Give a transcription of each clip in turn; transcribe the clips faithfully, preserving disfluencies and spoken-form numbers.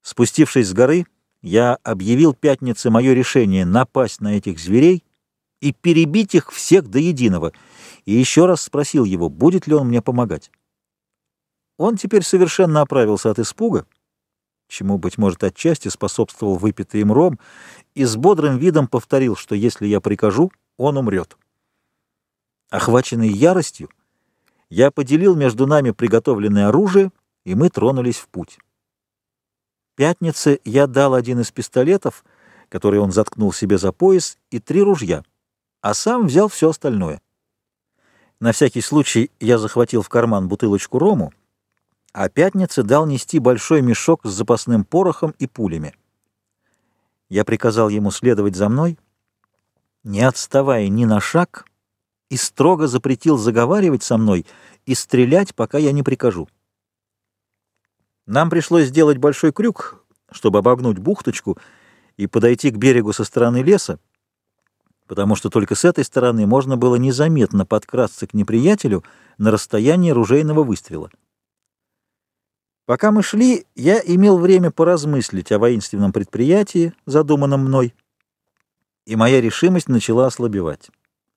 Спустившись с горы, я объявил Пятнице мое решение напасть на этих зверей и перебить их всех до единого, и еще раз спросил его, будет ли он мне помогать. Он теперь совершенно оправился от испуга, чему, быть может, отчасти способствовал выпитый им ром, и с бодрым видом повторил, что если я прикажу, он умрет. Охваченный яростью, я поделил между нами приготовленное оружие, и мы тронулись в путь. Пятнице я дал один из пистолетов, который он заткнул себе за пояс, и три ружья, а сам взял все остальное. На всякий случай я захватил в карман бутылочку рому, а Пятнице дал нести большой мешок с запасным порохом и пулями. Я приказал ему следовать за мной, не отставая ни на шаг, и строго запретил заговаривать со мной и стрелять, пока я не прикажу. Нам пришлось сделать большой крюк, чтобы обогнуть бухточку и подойти к берегу со стороны леса, потому что только с этой стороны можно было незаметно подкрасться к неприятелю на расстоянии ружейного выстрела. Пока мы шли, я имел время поразмыслить о воинственном предприятии, задуманном мной, и моя решимость начала ослабевать.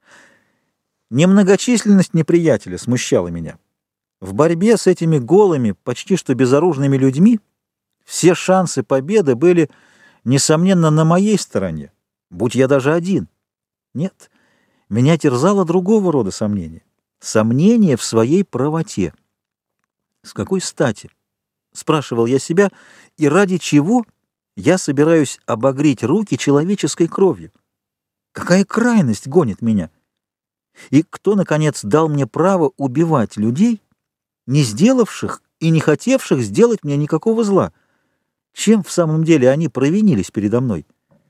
Немногочисленность неприятеля смущала меня. В борьбе с этими голыми, почти что безоружными людьми все шансы победы были, несомненно, на моей стороне, будь я даже один. Нет, меня терзало другого рода сомнения. Сомнение в своей правоте. С какой стати? Спрашивал я себя, и ради чего я собираюсь обогреть руки человеческой кровью? Какая крайность гонит меня? И кто, наконец, дал мне право убивать людей, не сделавших и не хотевших сделать мне никакого зла? Чем в самом деле они провинились передо мной?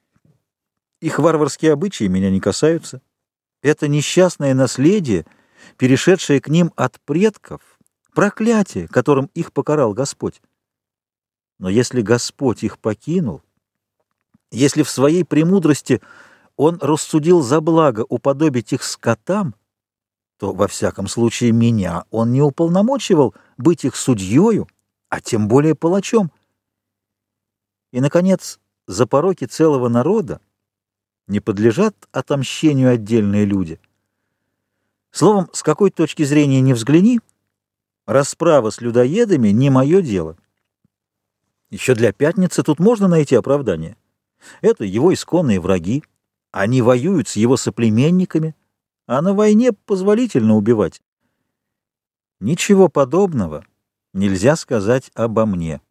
Их варварские обычаи меня не касаются. Это несчастное наследие, перешедшее к ним от предков, проклятие, которым их покарал Господь. Но если Господь их покинул, если в своей премудрости Он рассудил за благо уподобить их скотам, то, во всяком случае, меня Он не уполномочивал быть их судьею, а тем более палачом. И, наконец, за пороки целого народа не подлежат отомщению отдельные люди. Словом, с какой точки зрения ни взгляни, расправа с людоедами не мое дело. Еще для Пятницы тут можно найти оправдание. Это его исконные враги. Они воюют с его соплеменниками, а на войне позволительно убивать. Ничего подобного нельзя сказать обо мне.